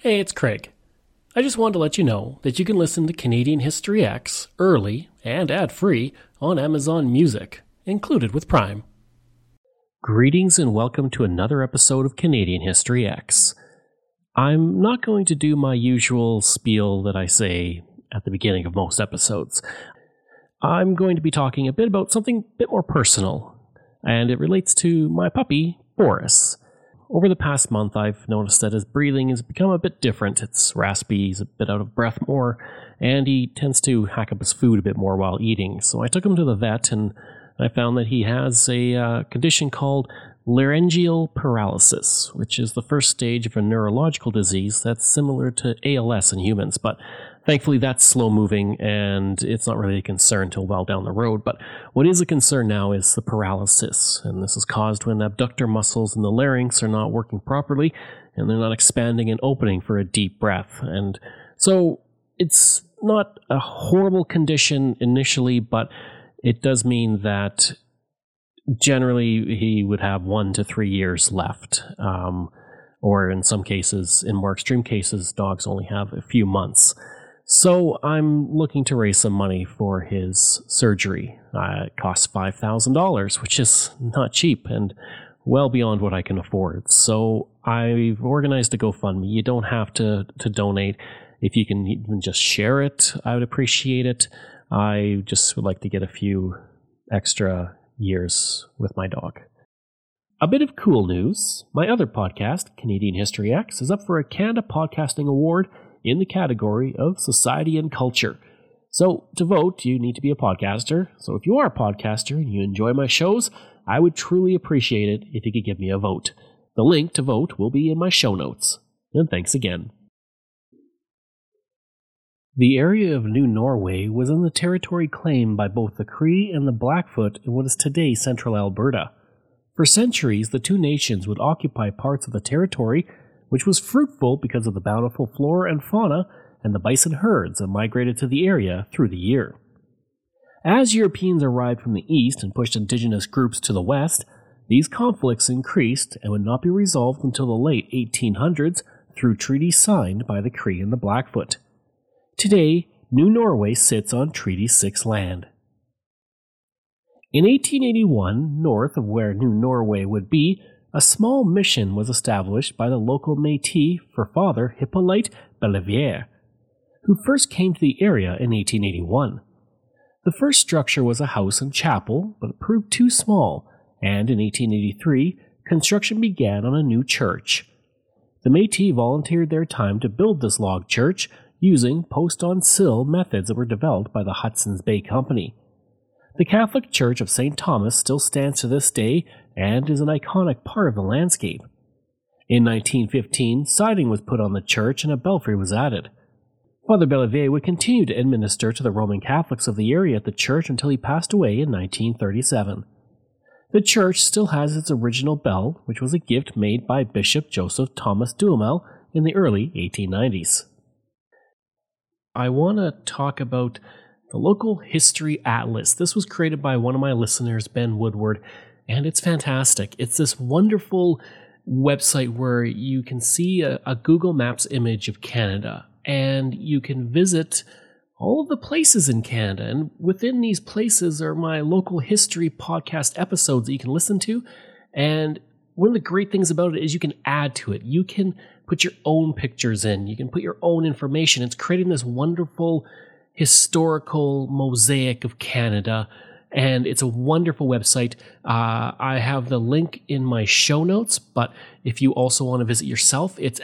Hey, it's Craig. I just wanted to let you know that you can listen to Canadian History X early and ad-free on Amazon Music, included with Prime. Greetings and welcome to another episode of Canadian History X. I'm not going to do my usual spiel that I say at the beginning of most episodes. I'm going to be talking a bit about something a bit more personal, and it relates to my puppy, Boris. Over the past month, I've noticed that his breathing has become a bit different. It's raspy, he's a bit out of breath more, and he tends to hack up his food a bit more while eating. So I took him to the vet, and I found that he has a condition called laryngeal paralysis, which is the first stage of a neurological disease that's similar to ALS in humans, but thankfully that's slow-moving, and it's not really a concern until well down the road. But what is a concern now is the paralysis, and this is caused when abductor muscles in the larynx are not working properly, and they're not expanding and opening for a deep breath. And so it's not a horrible condition initially, but it does mean that generally he would have 1 to 3 years left, or in some cases, in more extreme cases, dogs only have a few months. So I'm looking to raise some money for his surgery. It costs $5,000, which is not cheap and well beyond what I can afford. So I've organized a GoFundMe. You don't have to donate. If you can even just share it, I would appreciate it. I just would like to get a few extra years with my dog. A bit of cool news. My other podcast, Canadian History X, is up for a Canada Podcasting Award in the category of Society and Culture. So to vote, you need to be a podcaster. So if you are a podcaster and you enjoy my shows, I would truly appreciate it if you could give me a vote. The link to vote will be in my show notes. And thanks again. The area of New Norway was in the territory claimed by both the Cree and the Blackfoot in what is today central Alberta. For centuries, the two nations would occupy parts of the territory, which was fruitful because of the bountiful flora and fauna and the bison herds that migrated to the area through the year. As Europeans arrived from the east and pushed indigenous groups to the west, these conflicts increased and would not be resolved until the late 1800s through treaties signed by the Cree and the Blackfoot. Today, New Norway sits on Treaty 6 land. In 1881, north of where New Norway would be, a small mission was established by the local Métis for Father Hippolyte Belleviere, who first came to the area in 1881. The first structure was a house and chapel, but it proved too small, and in 1883, construction began on a new church. The Métis volunteered their time to build this log church using post-on-sill methods that were developed by the Hudson's Bay Company. The Catholic Church of St. Thomas still stands to this day and is an iconic part of the landscape. In 1915, siding was put on the church and a belfry was added. Father Belleviere would continue to administer to the Roman Catholics of the area at the church until he passed away in 1937. The church still has its original bell, which was a gift made by Bishop Joseph Thomas Duhamel in the early 1890s. I want to talk about the Local History Atlas. This was created by one of my listeners, Ben Woodward, and it's fantastic. It's this wonderful website where you can see a Google Maps image of Canada, and you can visit all of the places in Canada. And within these places are my local history podcast episodes that you can listen to. And one of the great things about it is you can add to it. You can put your own pictures in. You can put your own information. It's creating this wonderful historical mosaic of Canada, and it's a wonderful website. I have the link in my show notes, but if you also want to visit yourself, it's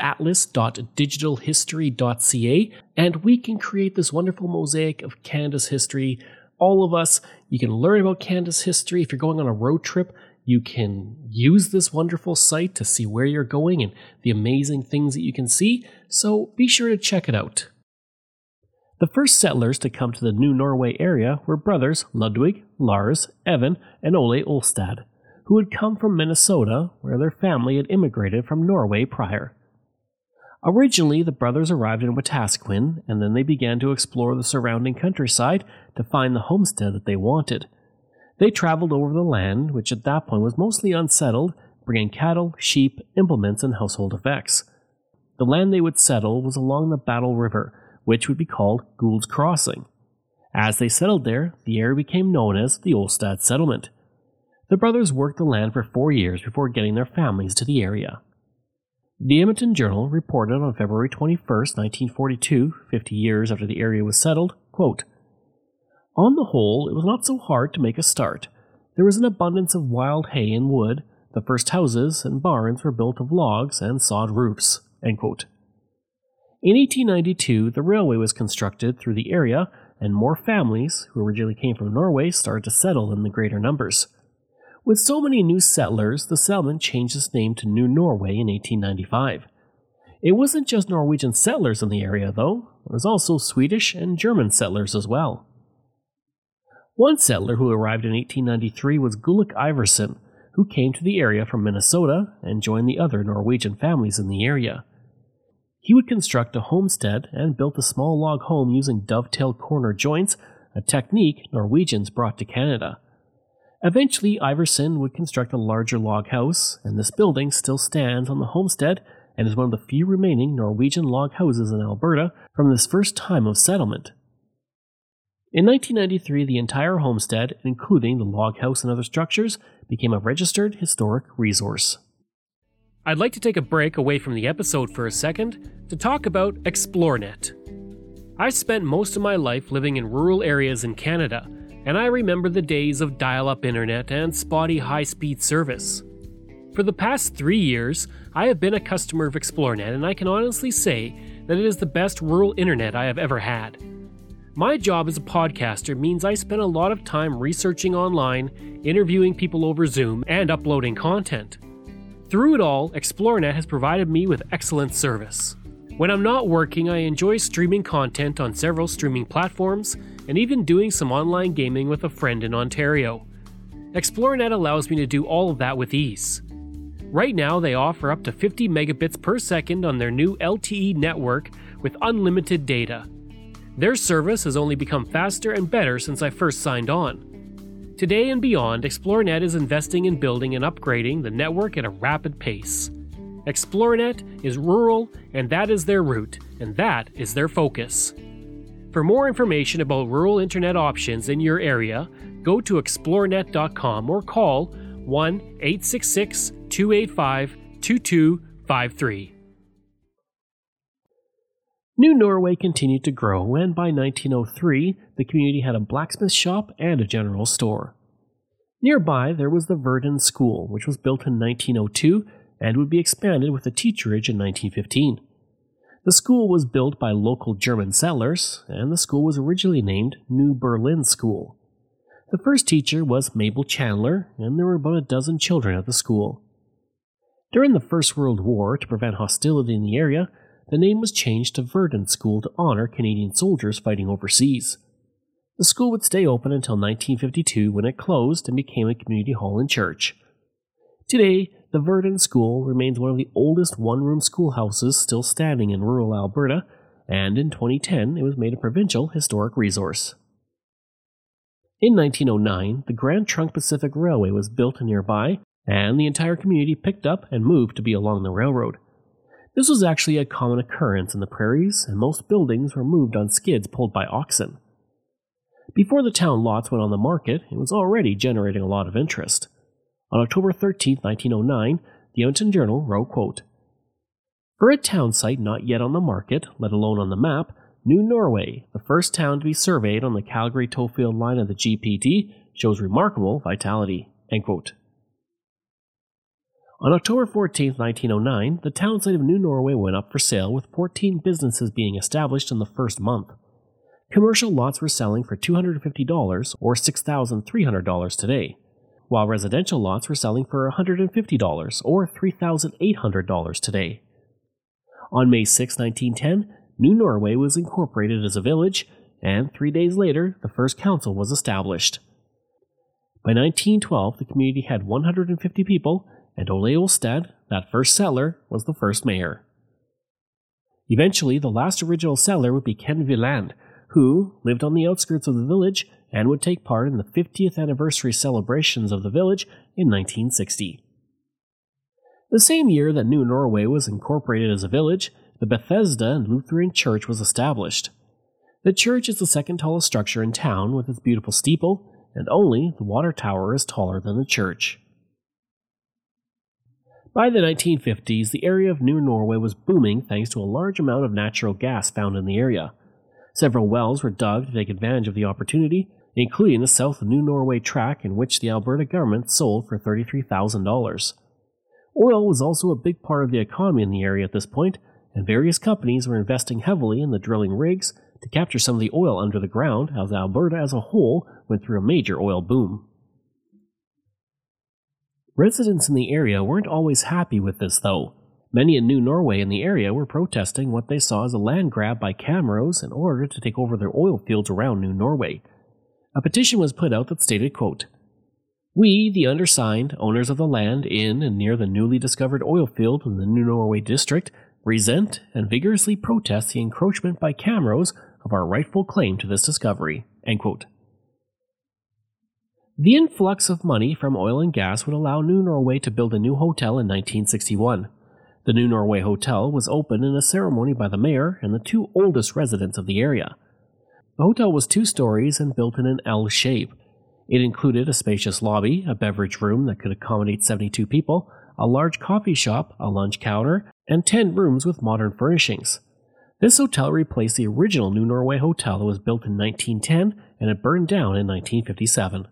atlas.digitalhistory.ca, and we can create this wonderful mosaic of Canada's history. All of us, you can learn about Canada's history. If you're going on a road trip, you can use this wonderful site to see where you're going and the amazing things that you can see, so be sure to check it out. The first settlers to come to the New Norway area were brothers Ludwig, Lars, Evan, and Ole Olstad, who had come from Minnesota, where their family had immigrated from Norway prior. Originally, the brothers arrived in Wetaskiwin, and then they began to explore the surrounding countryside to find the homestead that they wanted. They traveled over the land, which at that point was mostly unsettled, bringing cattle, sheep, implements, and household effects. The land they would settle was along the Battle River, which would be called Gould's Crossing. As they settled there, the area became known as the Olstad Settlement. The brothers worked the land for 4 years before getting their families to the area. The Edmonton Journal reported on February 21, 1942, 50 years after the area was settled, quote, "On the whole, it was not so hard to make a start. There was an abundance of wild hay and wood. The first houses and barns were built of logs and sod roofs." End quote. In 1892, the railway was constructed through the area, and more families, who originally came from Norway, started to settle in the greater numbers. With so many new settlers, the settlement changed its name to New Norway in 1895. It wasn't just Norwegian settlers in the area, though. There was also Swedish and German settlers as well. One settler who arrived in 1893 was Gulik Iversen, who came to the area from Minnesota and joined the other Norwegian families in the area. He would construct a homestead and built a small log home using dovetail corner joints, a technique Norwegians brought to Canada. Eventually, Iversen would construct a larger log house, and this building still stands on the homestead and is one of the few remaining Norwegian log houses in Alberta from this first time of settlement. In 1993, the entire homestead, including the log house and other structures, became a registered historic resource. I'd like to take a break away from the episode for a second to talk about ExploreNet. I've spent most of my life living in rural areas in Canada, and I remember the days of dial-up internet and spotty high-speed service. For the past 3 years, I have been a customer of ExploreNet, and I can honestly say that it is the best rural internet I have ever had. My job as a podcaster means I spend a lot of time researching online, interviewing people over Zoom, and uploading content. Through it all, ExploreNet has provided me with excellent service. When I'm not working, I enjoy streaming content on several streaming platforms, and even doing some online gaming with a friend in Ontario. ExploreNet allows me to do all of that with ease. Right now, they offer up to 50 megabits per second on their new LTE network with unlimited data. Their service has only become faster and better since I first signed on. Today and beyond, ExploreNet is investing in building and upgrading the network at a rapid pace. ExploreNet is rural, and that is their route, and that is their focus. For more information about rural internet options in your area, go to explorenet.com or call 1-866-285-2253. New Norway continued to grow, and by 1903, the community had a blacksmith shop and a general store. Nearby, there was the Verdun School, which was built in 1902 and would be expanded with a teacherage in 1915. The school was built by local German settlers, and the school was originally named New Berlin School. The first teacher was Mabel Chandler, and there were about a dozen children at the school. During the First World War, to prevent hostility in the area, the name was changed to Verdun School to honor Canadian soldiers fighting overseas. The school would stay open until 1952 when it closed and became a community hall and church. Today, the Verdun School remains one of the oldest one-room schoolhouses still standing in rural Alberta, and in 2010 it was made a provincial historic resource. In 1909, the Grand Trunk Pacific Railway was built nearby, and the entire community picked up and moved to be along the railroad. This was actually a common occurrence in the prairies, and most buildings were moved on skids pulled by oxen. Before the town lots went on the market, it was already generating a lot of interest. On October 13, 1909, the Edmonton Journal wrote, quote, "For a town site not yet on the market, let alone on the map, New Norway, the first town to be surveyed on the Calgary-Tofield line of the GPT, shows remarkable vitality." End quote. On October 14, 1909, the town site of New Norway went up for sale, with 14 businesses being established in the first month. Commercial lots were selling for $250 or $6,300 today, while residential lots were selling for $150 or $3,800 today. On May 6, 1910, New Norway was incorporated as a village, and 3 days later, the first council was established. By 1912, the community had 150 people, and Ole Olstad, that first settler, was the first mayor. Eventually, the last original settler would be Ken Viland, who lived on the outskirts of the village and would take part in the 50th anniversary celebrations of the village in 1960. The same year that New Norway was incorporated as a village, the Bethesda and Lutheran Church was established. The church is the second tallest structure in town with its beautiful steeple, and only the water tower is taller than the church. By the 1950s, the area of New Norway was booming thanks to a large amount of natural gas found in the area. Several wells were dug to take advantage of the opportunity, including the South New Norway tract in which the Alberta government sold for $33,000. Oil was also a big part of the economy in the area at this point, and various companies were investing heavily in the drilling rigs to capture some of the oil under the ground as Alberta as a whole went through a major oil boom. Residents in the area weren't always happy with this, though. Many in New Norway in the area were protesting what they saw as a land grab by Camrose in order to take over their oil fields around New Norway. A petition was put out that stated, quote, "We, the undersigned, owners of the land in and near the newly discovered oil field in the New Norway district, resent and vigorously protest the encroachment by Camrose of our rightful claim to this discovery." End quote. The influx of money from oil and gas would allow New Norway to build a new hotel in 1961. The New Norway Hotel was opened in a ceremony by the mayor and the two oldest residents of the area. The hotel was 2 stories and built in an L shape. It included a spacious lobby, a beverage room that could accommodate 72 people, a large coffee shop, a lunch counter, and 10 rooms with modern furnishings. This hotel replaced the original New Norway Hotel that was built in 1910 and it burned down in 1957.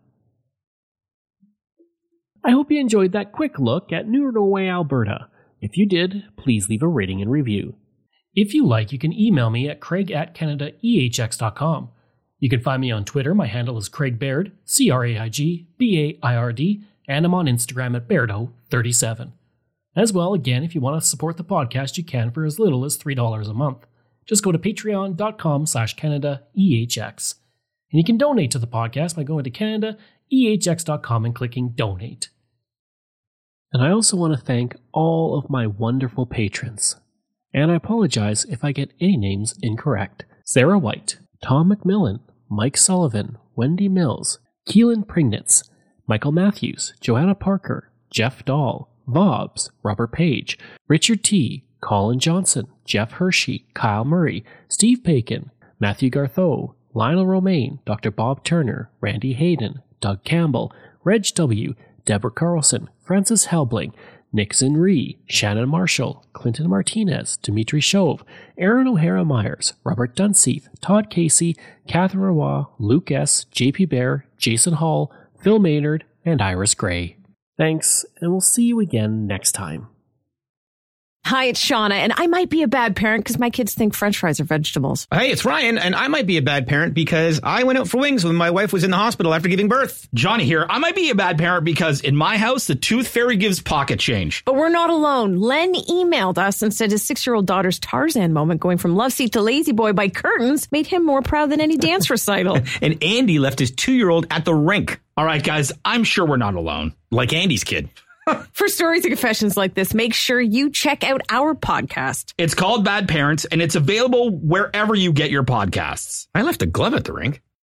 I hope you enjoyed that quick look at New Norway, Alberta. If you did, please leave a rating and review. If you like, you can email me at craig@canadaehx.com. You can find me on Twitter. My handle is Craig Baird, CraigBaird, and I'm on Instagram at Bairdo37. As well, again, if you want to support the podcast, you can for as little as $3 a month. Just go to patreon.com/CanadaEHX. And you can donate to the podcast by going to CanadaEHX.com and clicking Donate. And I also want to thank all of my wonderful patrons. And I apologize if I get any names incorrect. Sarah White, Tom McMillan, Mike Sullivan, Wendy Mills, Keelan Prignitz, Michael Matthews, Joanna Parker, Jeff Dahl, Vobs, Robert Page, Richard T., Colin Johnson, Jeff Hershey, Kyle Murray, Steve Paikin, Matthew Gartho, Lionel Romaine, Dr. Bob Turner, Randy Hayden, Doug Campbell, Reg W., Deborah Carlson, Francis Helbling, Nixon Ree, Shannon Marshall, Clinton Martinez, Dimitri Chauve, Aaron O'Hara Myers, Robert Dunseith, Todd Casey, Catherine Roy, Luke S., JP Bear, Jason Hall, Phil Maynard, and Iris Gray. Thanks, and we'll see you again next time. Hi, it's Shauna, and I might be a bad parent because my kids think French fries are vegetables. Hey, it's Ryan, and I might be a bad parent because I went out for wings when my wife was in the hospital after giving birth. Johnny here. I might be a bad parent because in my house, the tooth fairy gives pocket change. But we're not alone. Len emailed us and said his 6-year-old daughter's Tarzan moment going from love seat to lazy boy by curtains made him more proud than any dance recital. And Andy left his 2-year-old at the rink. All right, guys, I'm sure we're not alone. Like Andy's kid. For stories and confessions like this, make sure you check out our podcast. It's called Bad Parents, and it's available wherever you get your podcasts. I left a glove at the rink.